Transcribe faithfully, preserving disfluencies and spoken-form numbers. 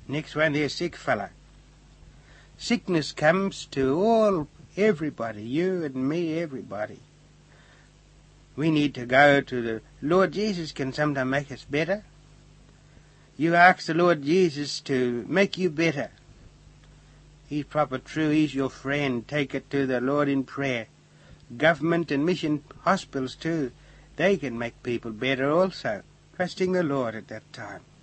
Next one, there's sick fella. Sickness comes to all, everybody, you and me, everybody. We need to go to the Lord Jesus can sometimes make us better. You ask the Lord Jesus to make you better. He's proper true, He's your friend. Take it to the Lord in prayer. Government and mission hospitals too, they can make people better also. Trusting the Lord at that time.